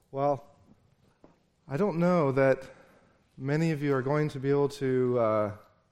Well, I don't know that many of you are going to be able to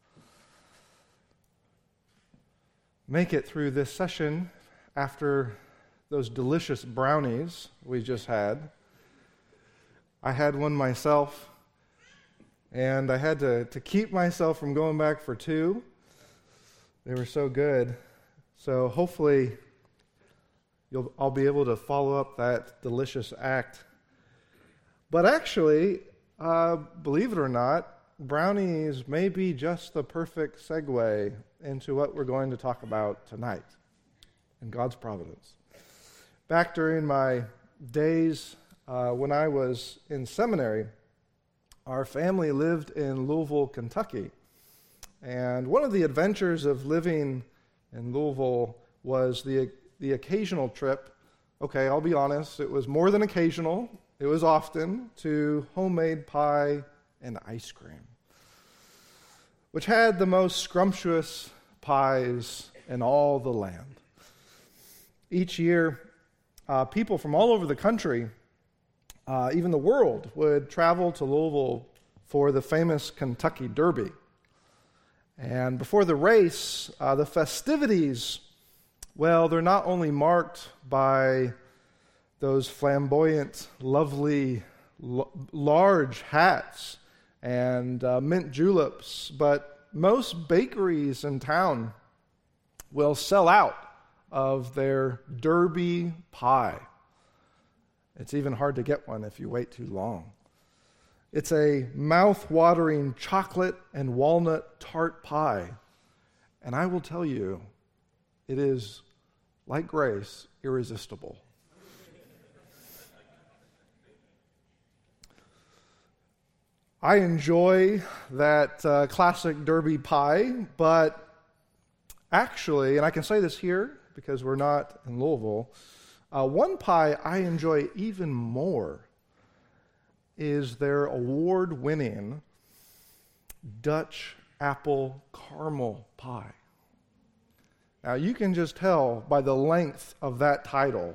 make it through this session after those delicious brownies we just had. I had one myself, and I had to keep myself from going back for two. They were so good. So hopefully I'll be able to follow up that delicious act. But actually, believe it or not, brownies may be just the perfect segue into what we're going to talk about tonight in God's providence. Back during my days when I was in seminary, our family lived in Louisville, Kentucky. And one of the adventures of living in Louisville was the occasional trip. Okay, I'll be honest, it was more than occasional. It was often to homemade pie and ice cream, which had the most scrumptious pies in all the land. Each year, people from all over the country, even the world, would travel to Louisville for the famous Kentucky Derby. And before the race, the festivities, well, they're not only marked by those flamboyant, lovely, large hats and mint juleps, but most bakeries in town will sell out of their Derby pie. It's even hard to get one if you wait too long. It's a mouth-watering chocolate and walnut tart pie, and I will tell you, it is, like grace, irresistible. I enjoy that classic Derby pie, but actually, and I can say this here because we're not in Louisville, one pie I enjoy even more is their award-winning Dutch apple caramel pie. Now, you can just tell by the length of that title,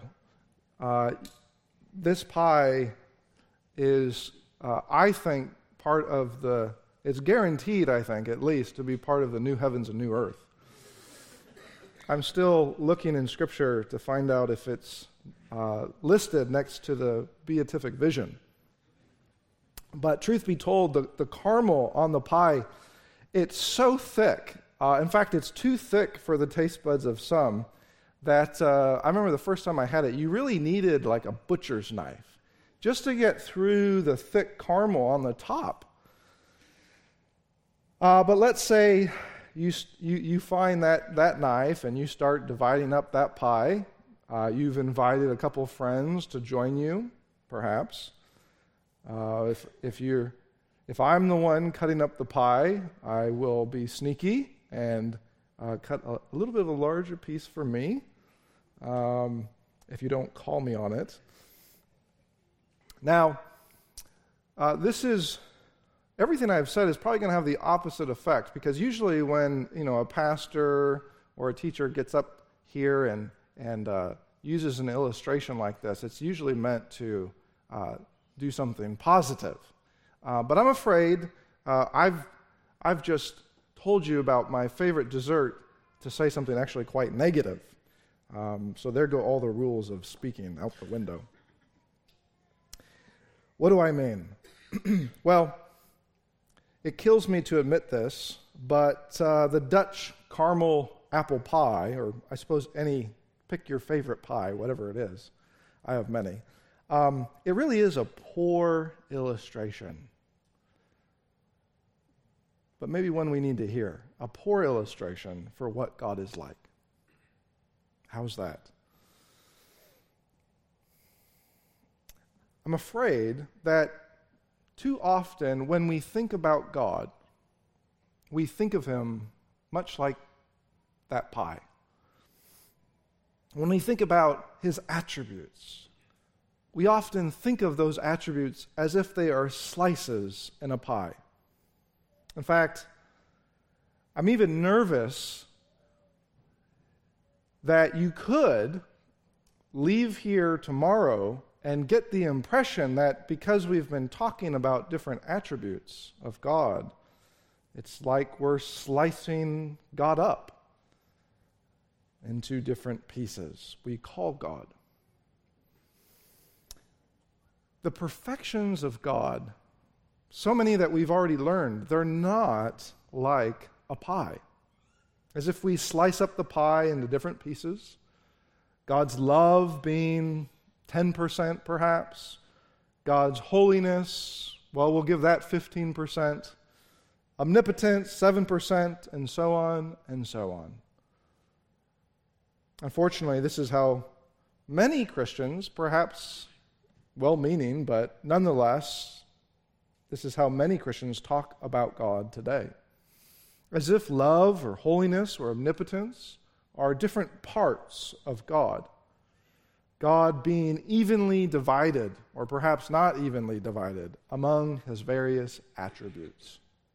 this pie is, I think, part of it's guaranteed, I think, at least, to be part of the new heavens and new earth. I'm still looking in Scripture to find out if it's listed next to the beatific vision. But truth be told, the caramel on the pie, it's so thick. In fact, it's too thick for the taste buds of some that I remember the first time I had it, you really needed like a butcher's knife just to get through the thick caramel on the top. But let's say you find that knife and you start dividing up that pie. You've invited a couple friends to join you, perhaps. If I'm the one cutting up the pie, I will be sneaky and cut a little bit of a larger piece for me, if you don't call me on it. Now, everything I've said is probably going to have the opposite effect, because usually when a pastor or a teacher gets up here and uses an illustration like this, it's usually meant to do something positive. But I'm afraid I've just told you about my favorite dessert to say something actually quite negative. So there go all the rules of speaking out the window. What do I mean? Well, it kills me to admit this, but the Dutch caramel apple pie, or I suppose pick your favorite pie, whatever it is. I have many. It really is a poor illustration. But maybe one we need to hear. A poor illustration for what God is like. How's that? I'm afraid that too often when we think about God, we think of Him much like that pie. When we think about His attributes, we often think of those attributes as if they are slices in a pie. In fact, I'm even nervous that you could leave here tomorrow and get the impression that because we've been talking about different attributes of God, it's like we're slicing God up into different pieces we call God. The perfections of God, so many that we've already learned, they're not like a pie. As if we slice up the pie into different pieces, God's love being 10% perhaps, God's holiness, well, we'll give that 15%, omnipotence 7%, and so on and so on. Unfortunately, this is how many Christians, perhaps well-meaning, but nonetheless, this is how many Christians talk about God today. As if love or holiness or omnipotence are different parts of God. God being evenly divided, or perhaps not evenly divided, among his various attributes.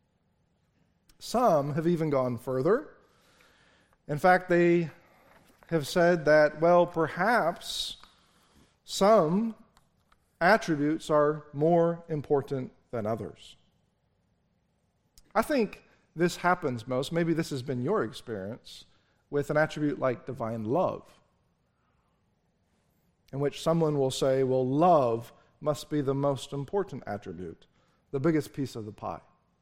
Some have even gone further. In fact, they have said that, well, perhaps some attributes are more important than others. I think this happens most, maybe this has been your experience, with an attribute like divine love, in which someone will say, well, love must be the most important attribute, the biggest piece of the pie.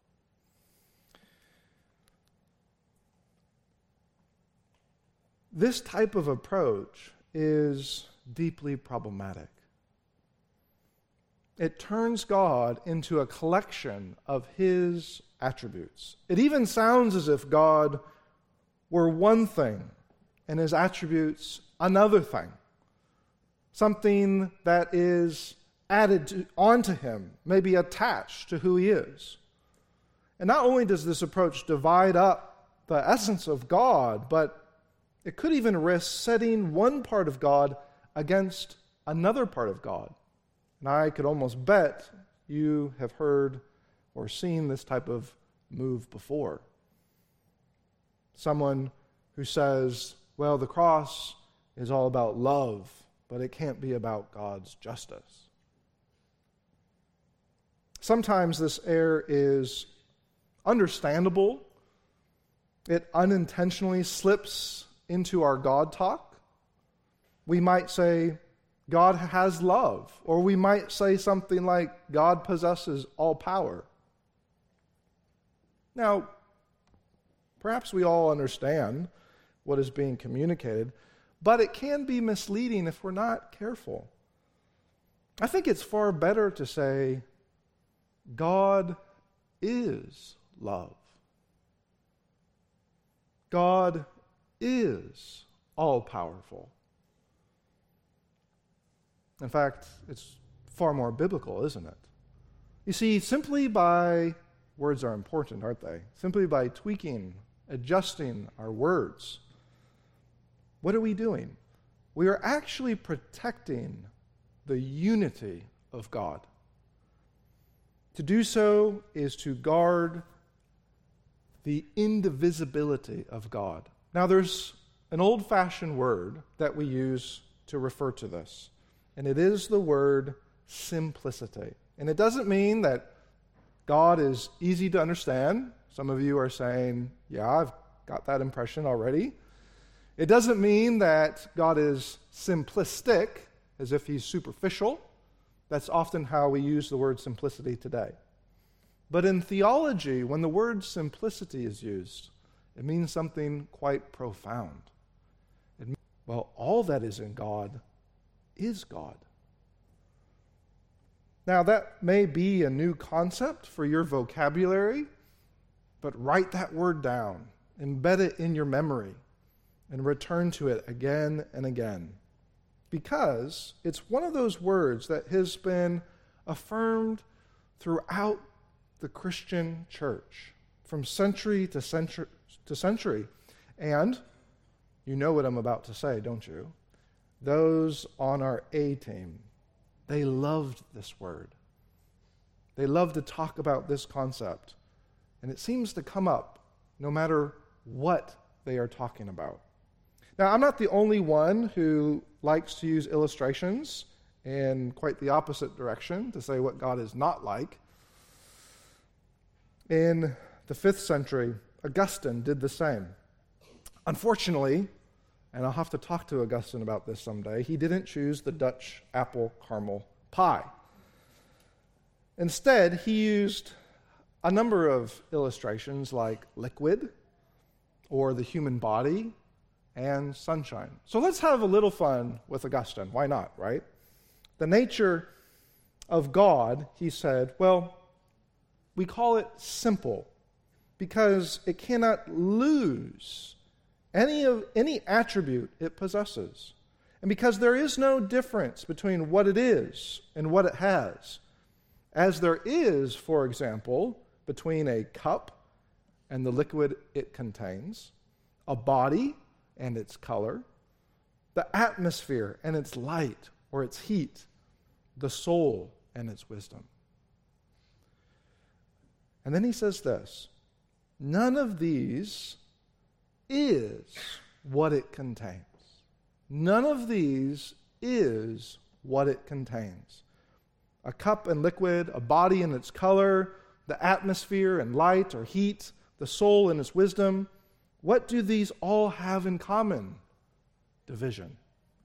This type of approach is deeply problematic. It turns God into a collection of his attributes. It even sounds as if God were one thing and his attributes another thing. Something that is added onto him, maybe attached to who he is. And not only does this approach divide up the essence of God, but it could even risk setting one part of God against another part of God. And I could almost bet you have heard or seen this type of move before. Someone who says, well, the cross is all about love, but it can't be about God's justice. Sometimes this error is understandable. It unintentionally slips into our God talk. We might say, God has love, or we might say something like, God possesses all power. Now, perhaps we all understand what is being communicated, but it can be misleading if we're not careful. I think it's far better to say, God is love. God is all-powerful. In fact, it's far more biblical, isn't it? You see, simply by, words are important, aren't they? Simply by tweaking, adjusting our words, what are we doing? We are actually protecting the unity of God. To do so is to guard the indivisibility of God. Now, there's an old-fashioned word that we use to refer to this, and it is the word simplicity. And it doesn't mean that God is easy to understand. Some of you are saying, yeah, I've got that impression already. It doesn't mean that God is simplistic, as if he's superficial. That's often how we use the word simplicity today. But in theology, when the word simplicity is used, it means something quite profound. Well, all that is in God is God. Now, that may be a new concept for your vocabulary, but write that word down, embed it in your memory, and return to it again and again. Because it's one of those words that has been affirmed throughout the Christian church, from century to century. And you know what I'm about to say, don't you? Those on our A team, they loved this word. They loved to talk about this concept. And it seems to come up no matter what they are talking about. Now, I'm not the only one who likes to use illustrations in quite the opposite direction, to say what God is not like. In the 5th century, Augustine did the same. Unfortunately, and I'll have to talk to Augustine about this someday, he didn't choose the Dutch apple caramel pie. Instead, he used a number of illustrations like liquid or the human body and sunshine. So let's have a little fun with Augustine. Why not, right? The nature of God, he said, well, we call it simple because it cannot lose any attribute it possesses. And because there is no difference between what it is and what it has, as there is, for example, between a cup and the liquid it contains, a body and its color, the atmosphere and its light or its heat, the soul and its wisdom. And then he says this, none of these is what it contains. None of these is what it contains. A cup and liquid, a body and its color, the atmosphere and light or heat, the soul and its wisdom. What do these all have in common? Division.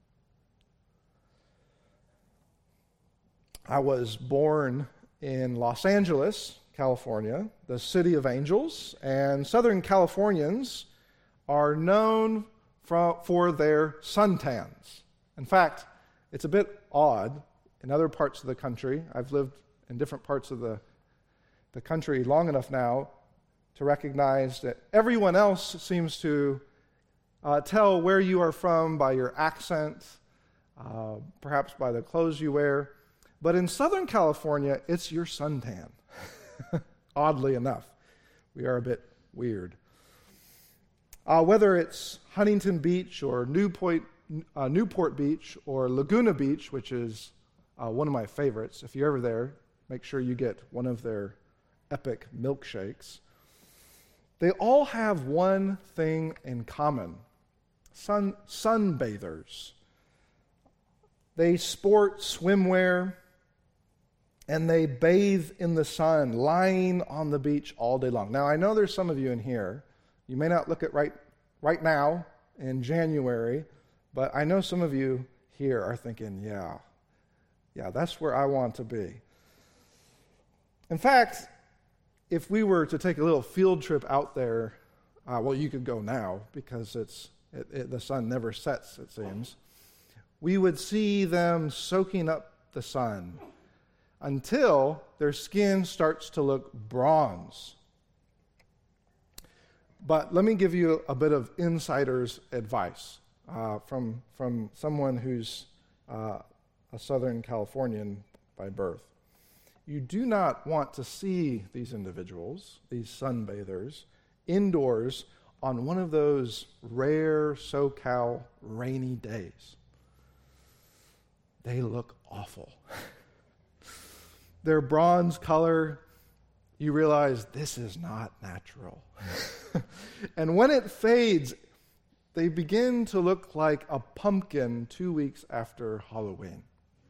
I was born in Los Angeles, California, the city of angels, and Southern Californians are known for their suntans. In fact, it's a bit odd in other parts of the country. I've lived in different parts of the country long enough now to recognize that everyone else seems to tell where you are from by your accent, perhaps by the clothes you wear. But in Southern California, it's your suntan. Oddly enough, we are a bit weird. Whether it's Huntington Beach or Newport Beach or Laguna Beach, which is one of my favorites. If you're ever there, make sure you get one of their epic milkshakes. They all have one thing in common. Sunbathers. They sport swimwear and they bathe in the sun, lying on the beach all day long. Now, I know there's some of you in here. You may not look at right now in January, but I know some of you here are thinking, yeah, that's where I want to be. In fact, if we were to take a little field trip out there, well, you could go now because the sun never sets, it seems. We would see them soaking up the sun until their skin starts to look bronze. But let me give you a bit of insider's advice from someone who's a Southern Californian by birth. You do not want to see these individuals, these sunbathers, indoors on one of those rare SoCal rainy days. They look awful. Their bronze color, you realize this is not natural. And when it fades, they begin to look like a pumpkin 2 weeks after Halloween.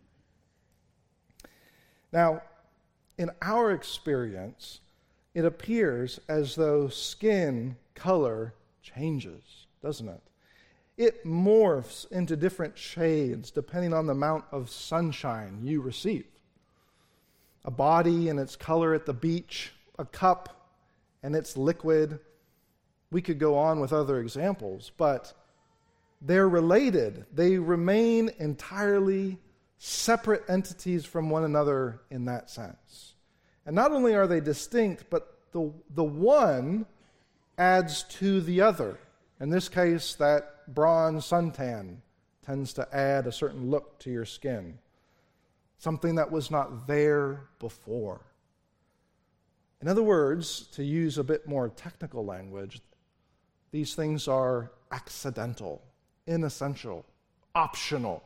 Now, in our experience, it appears as though skin color changes, doesn't it? It morphs into different shades depending on the amount of sunshine you receive. A body and its color at the beach, a cup and its liquid. We could go on with other examples, but they're related. They remain entirely separate entities from one another in that sense. And not only are they distinct, but the one adds to the other. In this case, that bronze suntan tends to add a certain look to your skin, something that was not there before. In other words, to use a bit more technical language, these things are accidental, inessential, optional.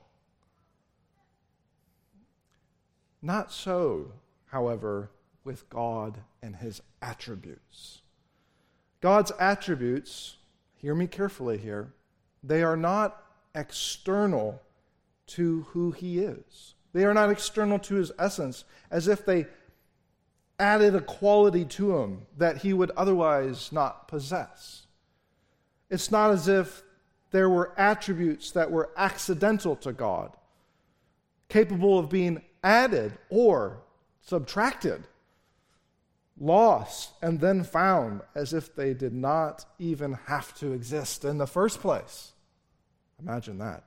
Not so, however, with God and his attributes. God's attributes, hear me carefully here, they are not external to who he is. They are not external to his essence, as if they added a quality to him that he would otherwise not possess. It's not as if there were attributes that were accidental to God, capable of being added or subtracted, lost, and then found, as if they did not even have to exist in the first place. Imagine that.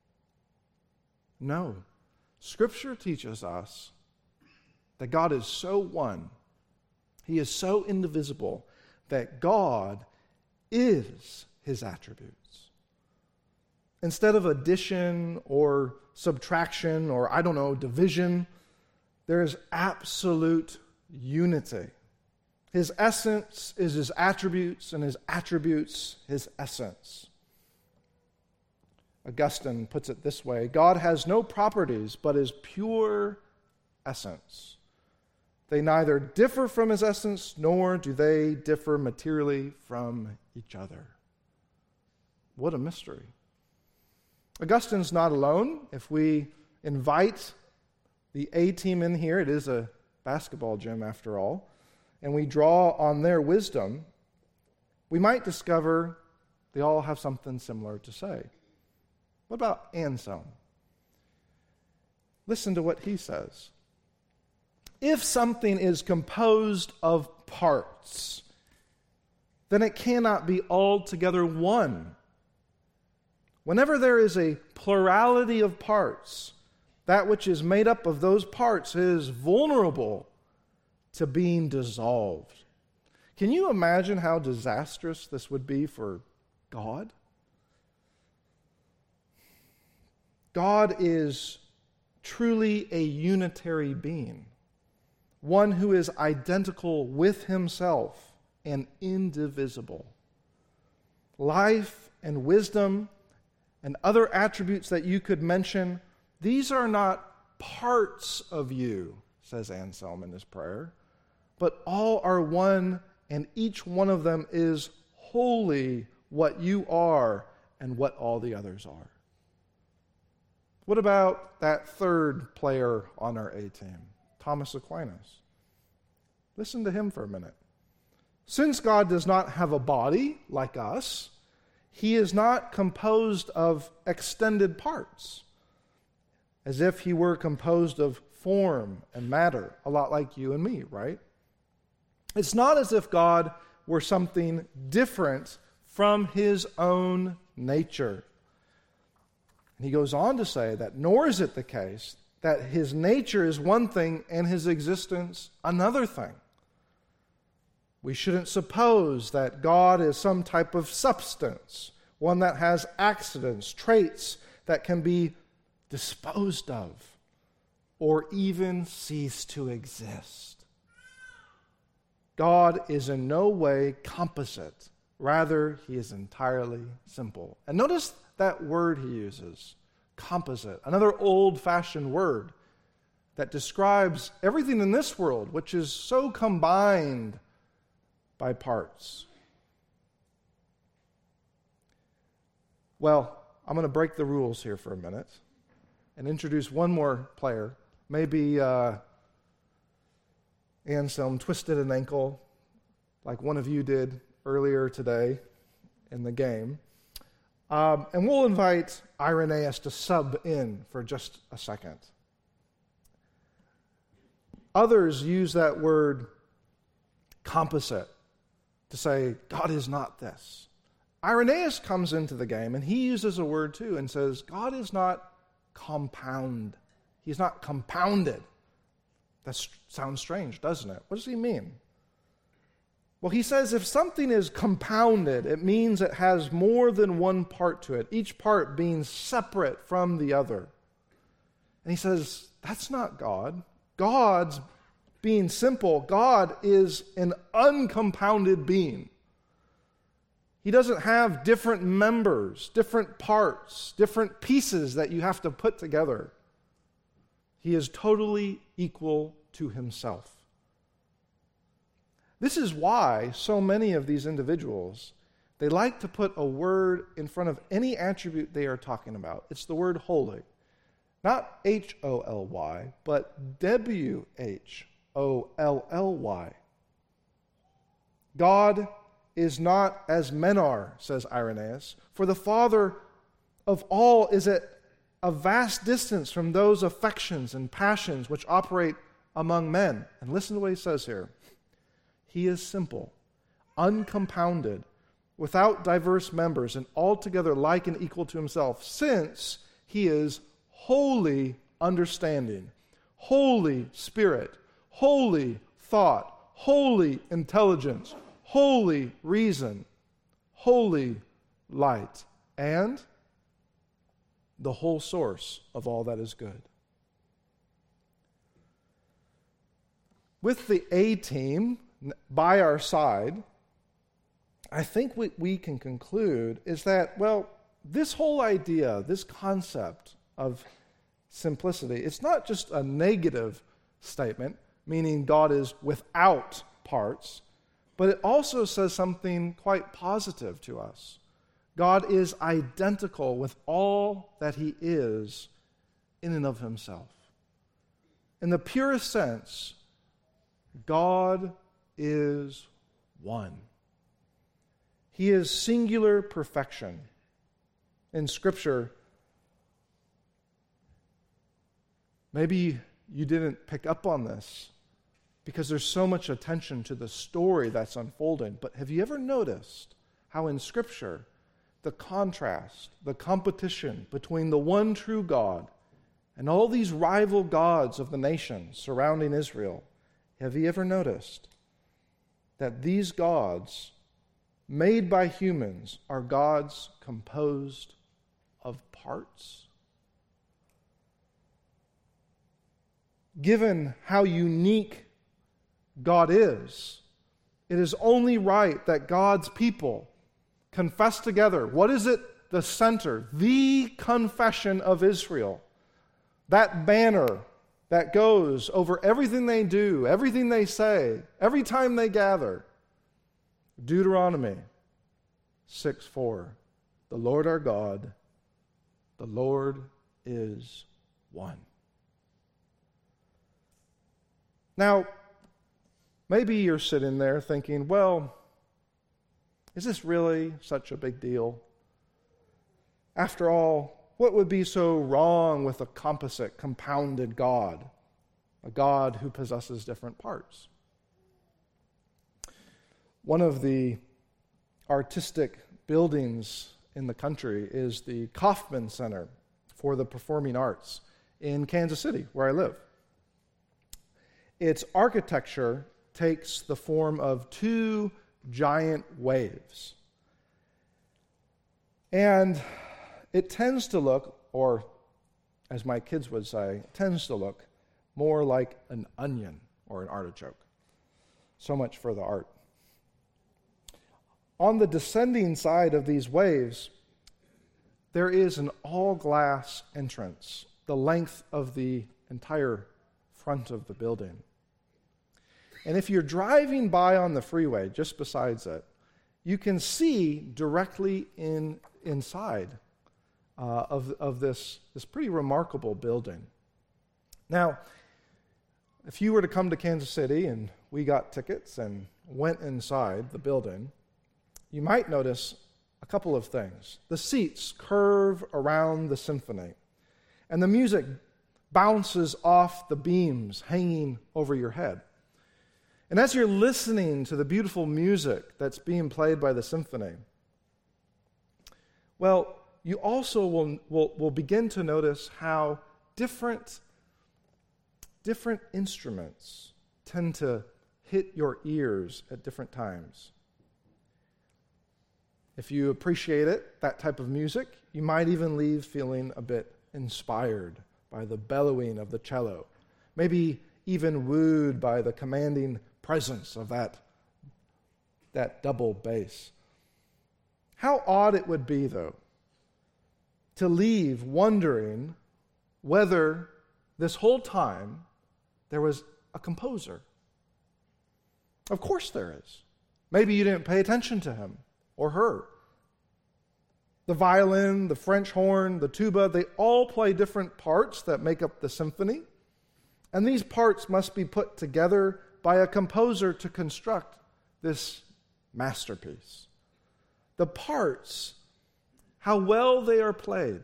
No. Scripture teaches us that God is so one, He is so indivisible, that God is His attributes. Instead of addition or subtraction or, division, there is absolute unity. His essence is His attributes, and His attributes His essence. Augustine puts it this way: God has no properties but His pure essence. They neither differ from His essence, nor do they differ materially from each other. What a mystery. Augustine's not alone. If we invite the A team in here, it is a basketball gym after all, and we draw on their wisdom, we might discover they all have something similar to say. What about Anselm? Listen to what he says. If something is composed of parts, then it cannot be altogether one. Whenever there is a plurality of parts, that which is made up of those parts is vulnerable to being dissolved. Can you imagine how disastrous this would be for God? God is truly a unitary being, one who is identical with Himself and indivisible. Life and wisdom and other attributes that you could mention, these are not parts of you, says Anselm in his prayer, but all are one, and each one of them is wholly what you are and what all the others are. What about that third player on our A team, Thomas Aquinas? Listen to him for a minute. Since God does not have a body like us, He is not composed of extended parts, as if He were composed of form and matter, a lot like you and me, right? It's not as if God were something different from His own nature. And he goes on to say that nor is it the case that His nature is one thing and His existence another thing. We shouldn't suppose that God is some type of substance, one that has accidents, traits that can be disposed of or even cease to exist. God is in no way composite. Rather, He is entirely simple. And notice that word he uses, composite, another old-fashioned word that describes everything in this world, which is so combined by parts. Well, I'm going to break the rules here for a minute and introduce one more player. Maybe Anselm twisted an ankle like one of you did earlier today in the game. And we'll invite Irenaeus to sub in for just a second. Others use that word composite to say, God is not this. Irenaeus comes into the game, and he uses a word too and says, God is not compound. He's not compounded. That sounds strange, doesn't it? What does he mean? Well, he says if something is compounded, it means it has more than one part to it, each part being separate from the other. And he says, that's not God. God's being simple. God is an uncompounded being. He doesn't have different members, different parts, different pieces that you have to put together. He is totally equal to Himself. This is why so many of these individuals, they like to put a word in front of any attribute they are talking about. It's the word holy. Not H-O-L-Y, but W-H-O-L-L-Y. God is not as men are, says Irenaeus, for the Father of all is at a vast distance from those affections and passions which operate among men. And listen to what he says here. He is simple, uncompounded, without diverse members, and altogether like and equal to himself, since he is wholly understanding, holy spirit, holy thought, holy intelligence, holy reason, holy light, and the whole source of all that is good. With the A team by our side, I think what we can conclude is that, well, this whole idea, this concept of simplicity, it's not just a negative statement, meaning God is without parts, but it also says something quite positive to us. God is identical with all that he is in and of himself. In the purest sense, God is one. He is singular perfection. In Scripture, maybe you didn't pick up on this because there's so much attention to the story that's unfolding, but have you ever noticed how in Scripture the contrast, the competition between the one true God and all these rival gods of the nations surrounding Israel, have you ever noticed that these gods made by humans are gods composed of parts? Given how unique God is, it is only right that God's people confess together. What is it? The center, the confession of Israel. That banner that goes over everything they do, everything they say, every time they gather. Deuteronomy 6:4. The Lord our God, the Lord is one. Now, maybe you're sitting there thinking, well, is this really such a big deal? After all, what would be so wrong with a composite, compounded God? A God who possesses different parts. One of the artistic buildings in the country is the Kaufman Center for the Performing Arts in Kansas City, where I live. Its architecture takes the form of two giant waves. And it tends to look, or as my kids would say, tends to look more like an onion or an artichoke. So much for the art. On the descending side of these waves, there is an all-glass entrance, the length of the entire front of the building. And if you're driving by on the freeway, just besides it, you can see directly inside of this pretty remarkable building. Now, if you were to come to Kansas City and we got tickets and went inside the building, you might notice a couple of things. The seats curve around the symphony, and the music bounces off the beams hanging over your head. And as you're listening to the beautiful music that's being played by the symphony, well, you also will begin to notice how different instruments tend to hit your ears at different times. If you appreciate it, that type of music, you might even leave feeling a bit inspired by the bellowing of the cello, maybe even wooed by the commanding presence of that double bass. How odd it would be, though, to leave wondering whether this whole time there was a composer. Of course there is. Maybe you didn't pay attention to him or her. The violin, the French horn, the tuba, they all play different parts that make up the symphony. And these parts must be put together by a composer to construct this masterpiece. The parts, how well they are played,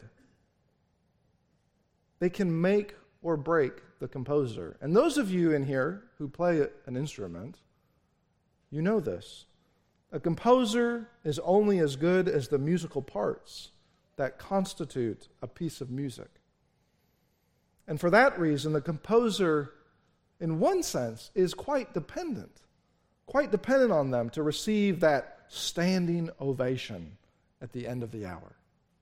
they can make or break the composer. And those of you in here who play an instrument, you know this. A composer is only as good as the musical parts that constitute a piece of music. And for that reason, the composer, in one sense, is quite dependent on them to receive that standing ovation at the end of the hour.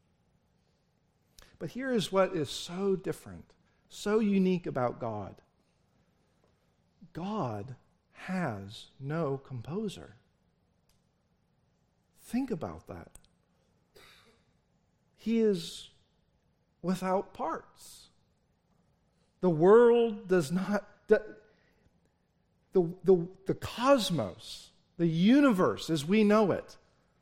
But here is what is so different, so unique about God. God has no composer. Think about that. He is without parts. The world does not, the cosmos, the universe as we know it,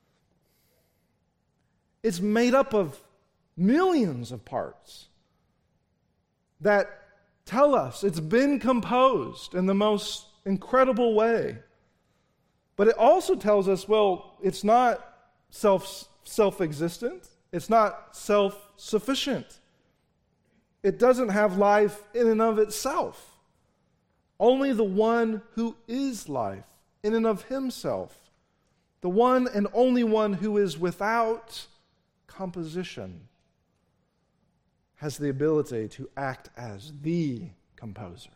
it's made up of millions of parts that tell us it's been composed in the most incredible way. But it also tells us, well, it's not self-existent. It's not self-sufficient. It doesn't have life in and of itself. Only the one who is life in and of himself, the one and only one who is without composition, has the ability to act as the composer.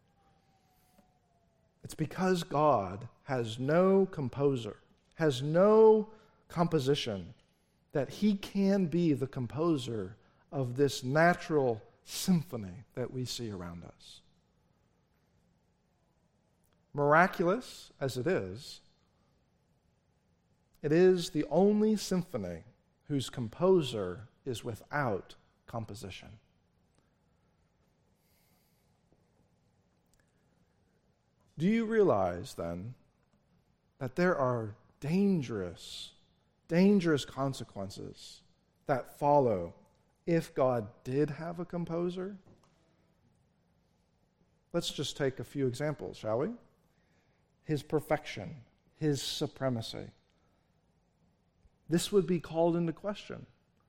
It's because God has no composer, has no composition, that he can be the composer of this natural symphony that we see around us. Miraculous as it is the only symphony whose composer is without composition. Do you realize, then, that there are dangerous consequences that follow if God did have a composer? Let's just take a few examples, shall we? His perfection, his supremacy. This would be called into question.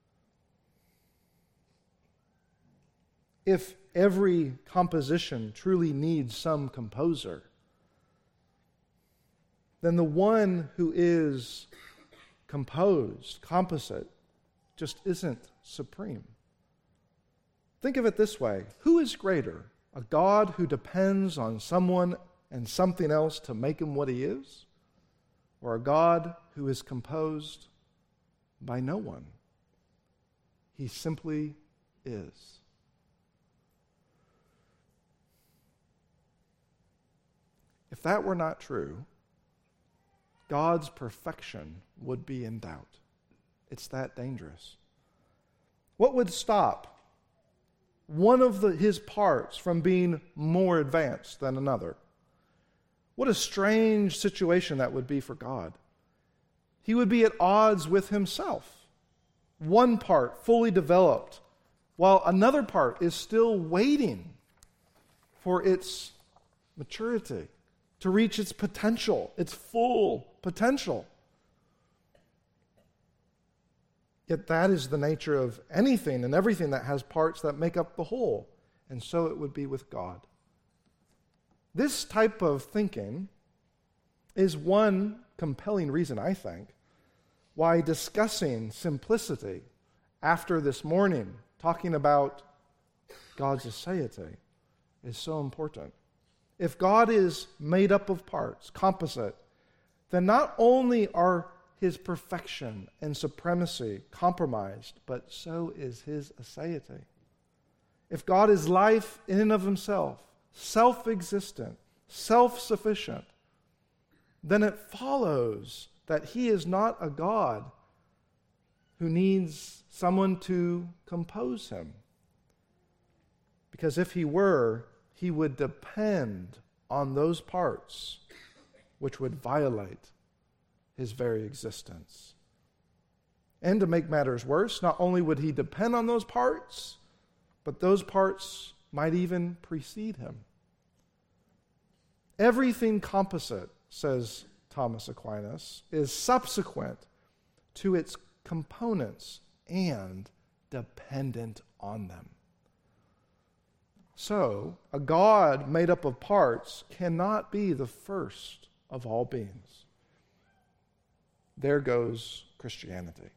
If every composition truly needs some composer, then the one who is composite, just isn't supreme. Think of it this way. Who is greater? A God who depends on someone and something else to make him what he is? Or a God who is composed by no one? He simply is. If that were not true, God's perfection would be in doubt. It's that dangerous. What would stop one of his parts from being more advanced than another? What a strange situation that would be for God. He would be at odds with himself. One part fully developed, while another part is still waiting for its maturity, to reach its potential, its full potential. Yet that is the nature of anything and everything that has parts that make up the whole. And so it would be with God. This type of thinking is one compelling reason, I think, why discussing simplicity after this morning, talking about God's aseity, is so important. If God is made up of parts, composite, then not only are his perfection and supremacy compromised, but so is his aseity. If God is life in and of himself, self-existent, self-sufficient, then it follows that he is not a God who needs someone to compose him. Because if he were, he would depend on those parts which would violate his very existence. And to make matters worse, not only would he depend on those parts, but those parts might even precede him. Everything composite, says Thomas Aquinas, is subsequent to its components and dependent on them. So, a God made up of parts cannot be the first of all beings. There goes Christianity.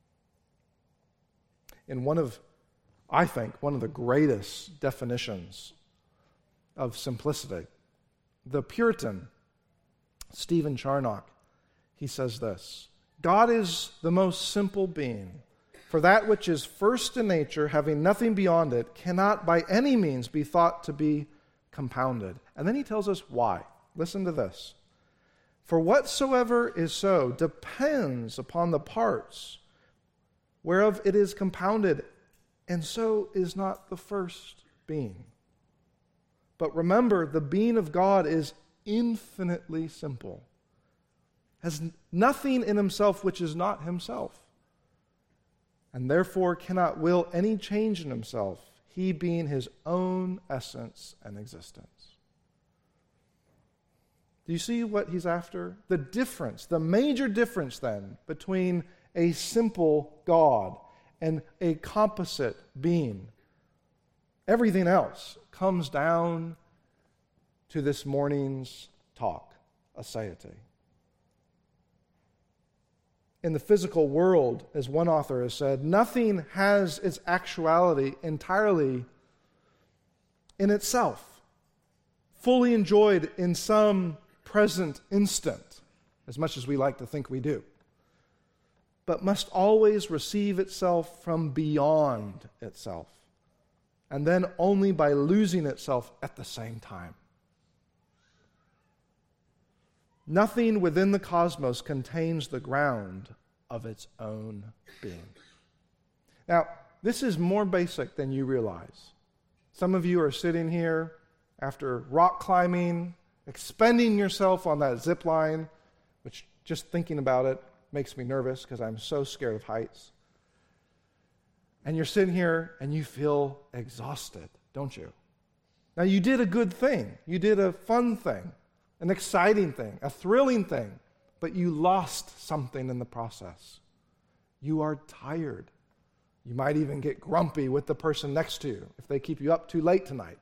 In I think, one of the greatest definitions of simplicity, the Puritan, Stephen Charnock, he says this: God is the most simple being, for that which is first in nature, having nothing beyond it, cannot by any means be thought to be compounded. And then he tells us why. Listen to this. For whatsoever is so depends upon the parts whereof it is compounded, and so is not the first being. But remember, the being of God is infinitely simple, has nothing in himself which is not himself, and therefore cannot will any change in himself, he being his own essence and existence. Do you see what he's after? The difference, the major difference then between a simple God and a composite being. Everything else comes down to this morning's talk, aseity. In the physical world, as one author has said, nothing has its actuality entirely in itself, fully enjoyed in some present instant, as much as we like to think we do, but must always receive itself from beyond itself, and then only by losing itself at the same time. Nothing within the cosmos contains the ground of its own being. Now, this is more basic than you realize. Some of you are sitting here after rock climbing, expending yourself on that zip line, which just thinking about it makes me nervous because I'm so scared of heights. And you're sitting here and you feel exhausted, don't you? Now, you did a good thing. You did a fun thing, an exciting thing, a thrilling thing, but you lost something in the process. You are tired. You might even get grumpy with the person next to you if they keep you up too late tonight.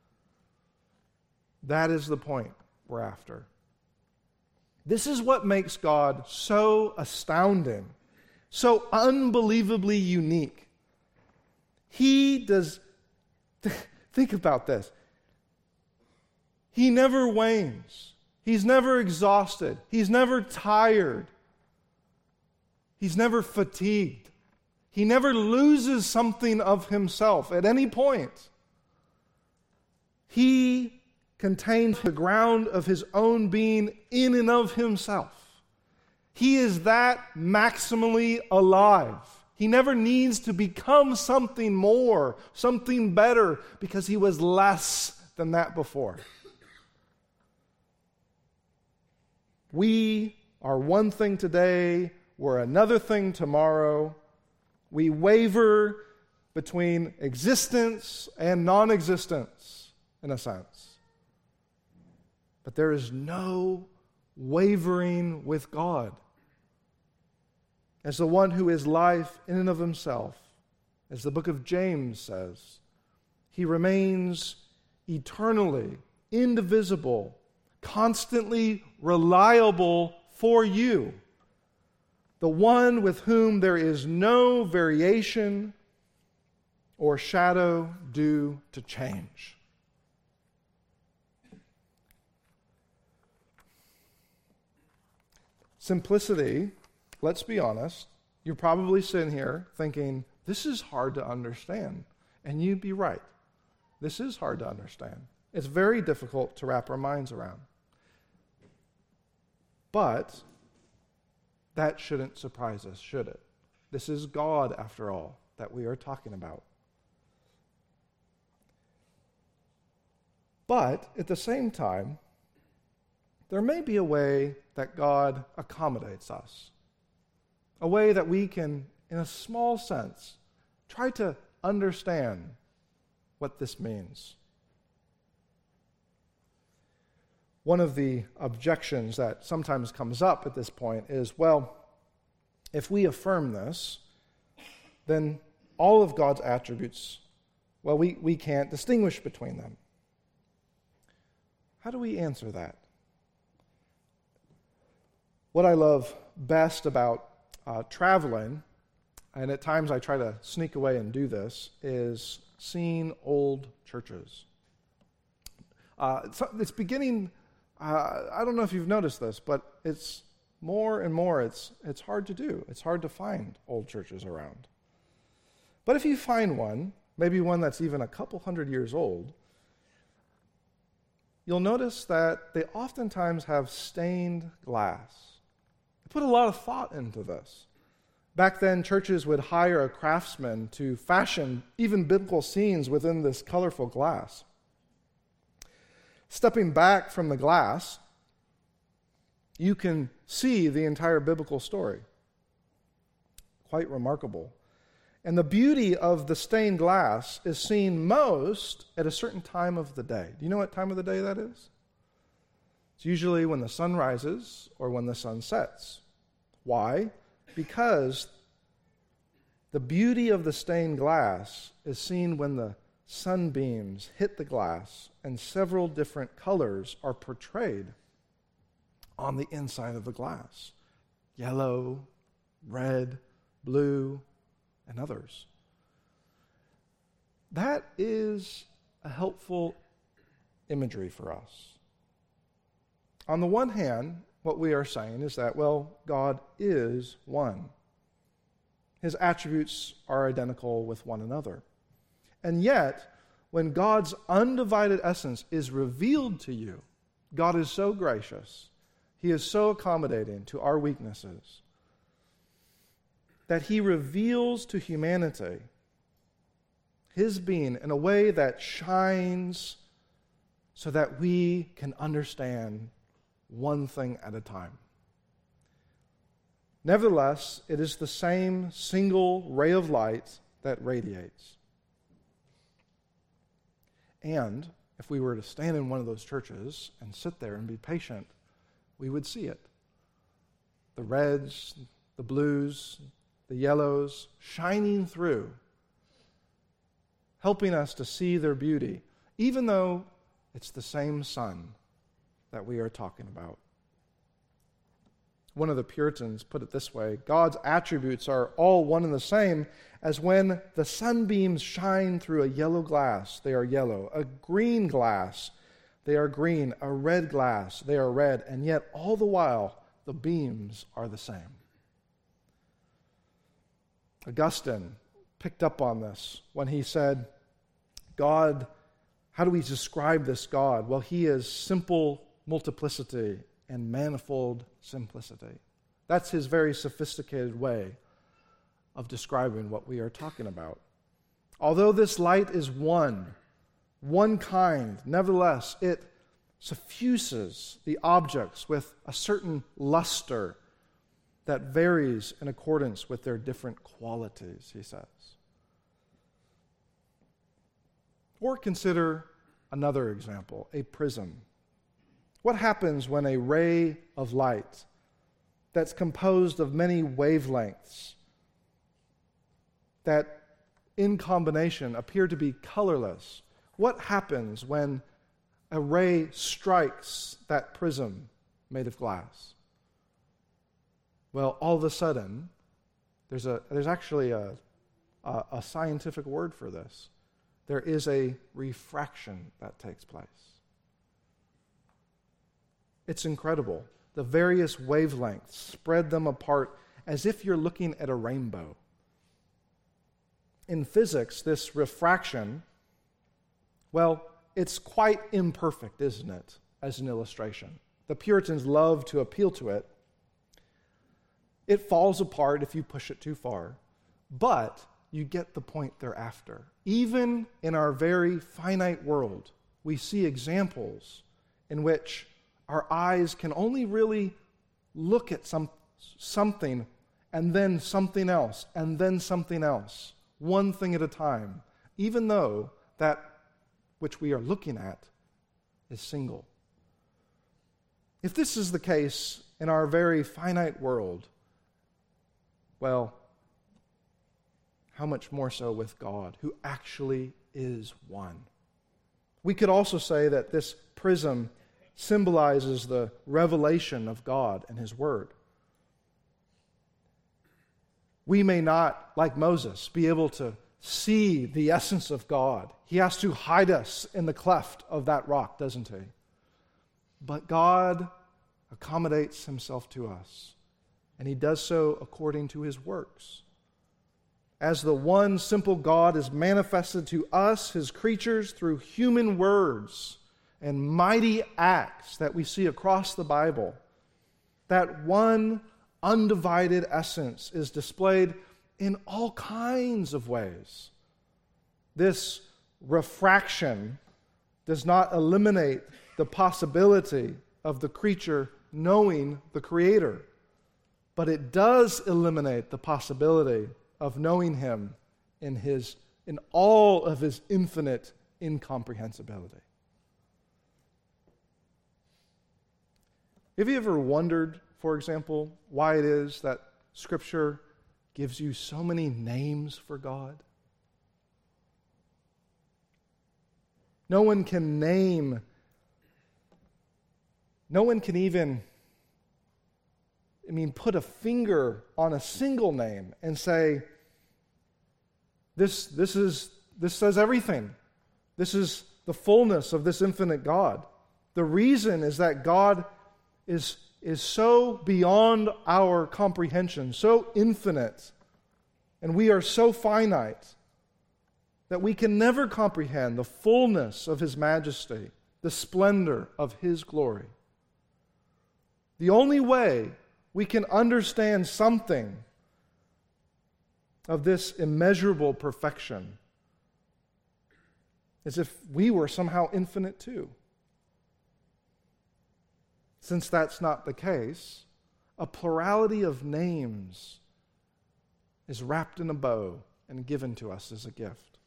That is the point we're after. This is what makes God so astounding, so unbelievably unique. He does, think about this. He never wanes. He's never exhausted. He's never tired. He's never fatigued. He never loses something of himself at any point. He contains the ground of his own being in and of himself. He is that maximally alive. He never needs to become something more, something better, because he was less than that before. We are one thing today, we're another thing tomorrow. We waver between existence and non-existence, in a sense. But there is no wavering with God. As the one who is life in and of himself, as the book of James says, he remains eternally indivisible, constantly reliable for you, the one with whom there is no variation or shadow due to change. Simplicity, let's be honest, you're probably sitting here thinking, this is hard to understand. And you'd be right. This is hard to understand. It's very difficult to wrap our minds around. But that shouldn't surprise us, should it? This is God, after all, that we are talking about. But at the same time, there may be a way that God accommodates us, a way that we can, in a small sense, try to understand what this means. One of the objections that sometimes comes up at this point is, well, if we affirm this, then all of God's attributes, well, we can't distinguish between them. How do we answer that? What I love best about traveling, and at times I try to sneak away and do this, is seeing old churches. It's beginning, I don't know if you've noticed this, but it's more and more, it's hard to do. It's hard to find old churches around. But if you find one, maybe one that's even a couple hundred years old, you'll notice that they oftentimes have stained glass. They put a lot of thought into this. Back then, churches would hire a craftsman to fashion even biblical scenes within this colorful glass. Stepping back from the glass, you can see the entire biblical story. Quite remarkable. And the beauty of the stained glass is seen most at a certain time of the day. Do you know what time of the day that is? It's usually when the sun rises or when the sun sets. Why? Because the beauty of the stained glass is seen when the sunbeams hit the glass and several different colors are portrayed on the inside of the glass. Yellow, red, blue, and others. That is a helpful imagery for us. On the one hand, what we are saying is that, well, God is one. His attributes are identical with one another. And yet, when God's undivided essence is revealed to you, God is so gracious, He is so accommodating to our weaknesses, that He reveals to humanity His being in a way that shines so that we can understand one thing at a time. Nevertheless, it is the same single ray of light that radiates. And if we were to stand in one of those churches and sit there and be patient, we would see it. The reds, the blues, the yellows shining through, helping us to see their beauty, even though it's the same sun that we are talking about. One of the Puritans put it this way: God's attributes are all one and the same, as when the sunbeams shine through a yellow glass, they are yellow. A green glass, they are green. A red glass, they are red. And yet, all the while, the beams are the same. Augustine picked up on this when he said, God, how do we describe this God? Well, He is simple multiplicity and manifold simplicity. That's His very sophisticated way of describing what we are talking about. Although this light is one kind, nevertheless, it suffuses the objects with a certain luster that varies in accordance with their different qualities, he says. Or consider another example, a prism. What happens when a ray of light that's composed of many wavelengths that in combination appear to be colorless? What happens when a ray strikes that prism made of glass? Well, all of a sudden, there's actually a scientific word for this. There is a refraction that takes place. It's incredible. The various wavelengths spread them apart as if you're looking at a rainbow. In physics, this refraction, well, it's quite imperfect, isn't it, as an illustration? The Puritans love to appeal to it. It falls apart if you push it too far, but you get the point thereafter. Even in our very finite world, we see examples in which our eyes can only really look at something and then something else, and then something else, one thing at a time, even though that which we are looking at is single. If this is the case in our very finite world, well, how much more so with God, who actually is one? We could also say that this prism symbolizes the revelation of God and His Word. We may not, like Moses, be able to see the essence of God. He has to hide us in the cleft of that rock, doesn't He? But God accommodates Himself to us, and He does so according to His works. As the one simple God is manifested to us, His creatures, through human words and mighty acts that we see across the Bible, that one undivided essence is displayed in all kinds of ways. This refraction does not eliminate the possibility of the creature knowing the Creator, but it does eliminate the possibility of knowing Him in all of His infinite incomprehensibility. Have you ever wondered, for example, why it is that Scripture gives you so many names for God? No one can even put a finger on a single name and say, this says everything. This is the fullness of this infinite God. The reason is that God is so beyond our comprehension, so infinite, and we are so finite that we can never comprehend the fullness of His majesty, the splendor of His glory. The only way we can understand something of this immeasurable perfection is if we were somehow infinite too. Since that's not the case, a plurality of names is wrapped in a bow and given to us as a gift.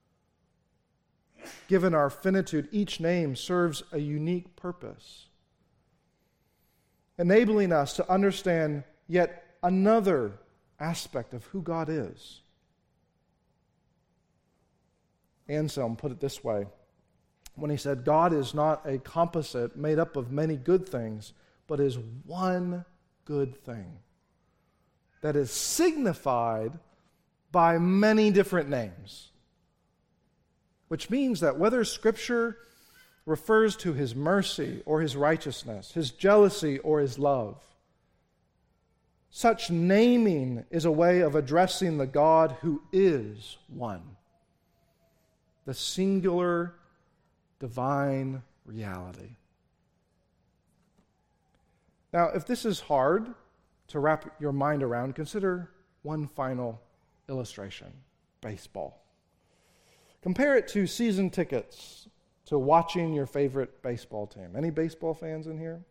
Given our finitude, each name serves a unique purpose, enabling us to understand yet another aspect of who God is. Anselm put it this way when he said, God is not a composite made up of many good things, but is one good thing that is signified by many different names. Which means that whether Scripture refers to His mercy or His righteousness, His jealousy or His love, such naming is a way of addressing the God who is one, the singular divine reality. Now, if this is hard to wrap your mind around, consider one final illustration: baseball. Compare it to season tickets to watching your favorite baseball team. Any baseball fans in here?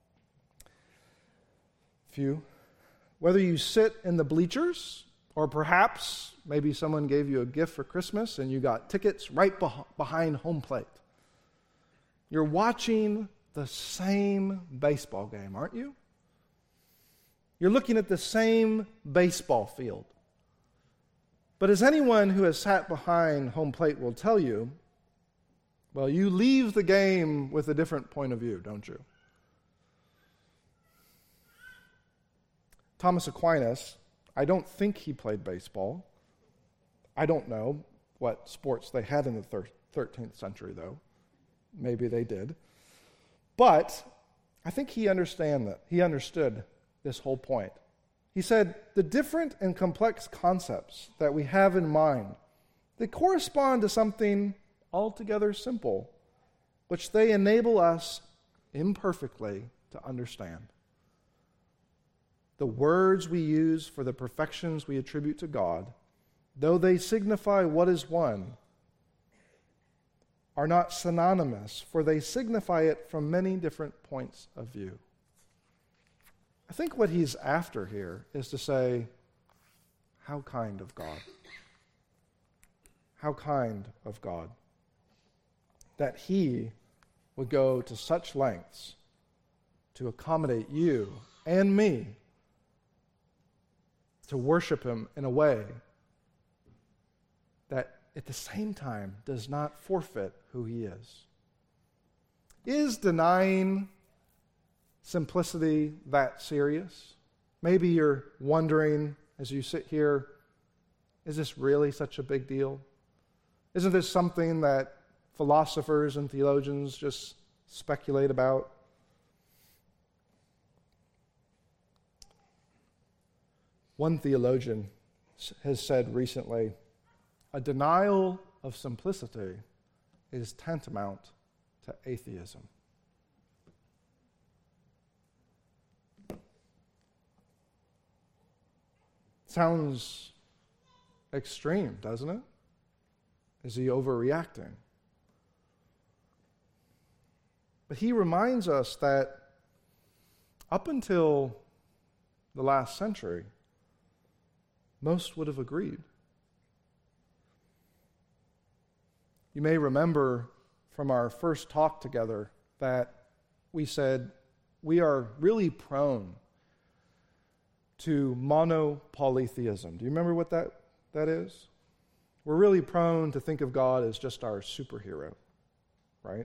Few. Whether you sit in the bleachers, or perhaps maybe someone gave you a gift for Christmas and you got tickets right behind home plate. You're watching the same baseball game, aren't you? You're looking at the same baseball field. But as anyone who has sat behind home plate will tell you, well, you leave the game with a different point of view, don't you? Thomas Aquinas, I don't think he played baseball. I don't know what sports they had in the 13th century, though. Maybe they did. But I think he understood this whole point. He said, the different and complex concepts that we have in mind, they correspond to something altogether simple, which they enable us imperfectly to understand. The words we use for the perfections we attribute to God, though they signify what is one, are not synonymous, for they signify it from many different points of view. I think what he's after here is to say, how kind of God. How kind of God that he would go to such lengths to accommodate you and me to worship him in a way that at the same time does not forfeit who he is. Is denying simplicity that serious? Maybe you're wondering as you sit here, is this really such a big deal? Isn't this something that philosophers and theologians just speculate about? One theologian has said recently, a denial of simplicity is tantamount to atheism. Sounds extreme, doesn't it? Is he overreacting? But he reminds us that up until the last century, most would have agreed. You may remember from our first talk together that we said we are really prone to monopolytheism. Do you remember what that is? We're really prone to think of God as just our superhero, right?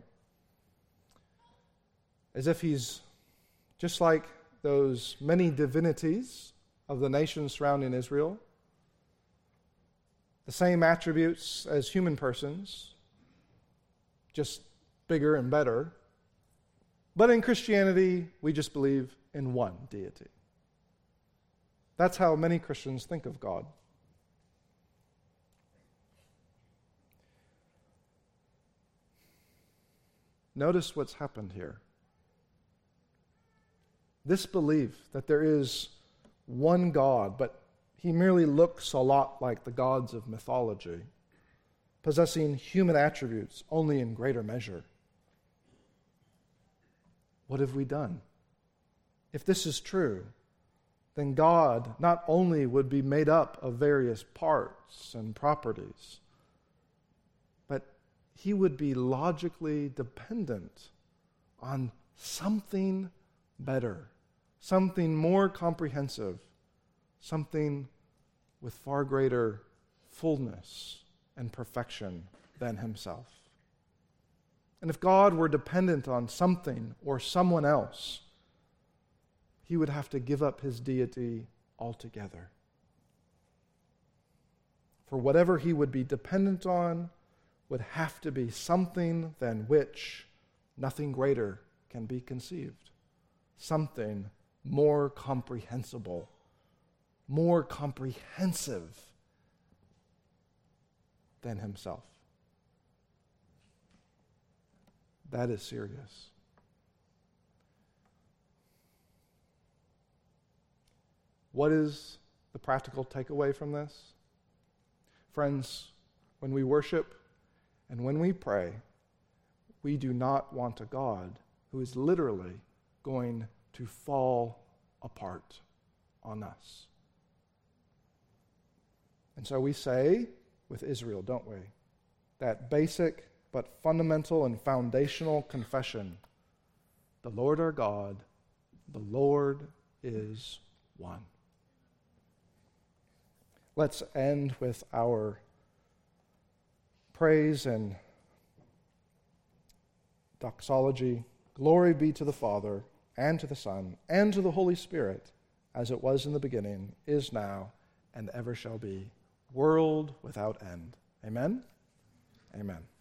As if he's just like those many divinities of the nations surrounding Israel, the same attributes as human persons, just bigger and better. But in Christianity, we just believe in one deity. That's how many Christians think of God. Notice what's happened here. This belief that there is one God, but he merely looks a lot like the gods of mythology, possessing human attributes only in greater measure. What have we done? If this is true, then God not only would be made up of various parts and properties, but he would be logically dependent on something better, something more comprehensive, something with far greater fullness and perfection than himself. And if God were dependent on something or someone else, he would have to give up his deity altogether. For whatever he would be dependent on would have to be something than which nothing greater can be conceived. Something more comprehensible, more comprehensive than himself. That is serious. What is the practical takeaway from this? Friends, when we worship and when we pray, we do not want a God who is literally going to fall apart on us. And so we say with Israel, don't we, that basic but fundamental and foundational confession, the Lord our God, the Lord is one. Let's end with our praise and doxology. Glory be to the Father, and to the Son, and to the Holy Spirit, as it was in the beginning, is now, and ever shall be, world without end. Amen? Amen.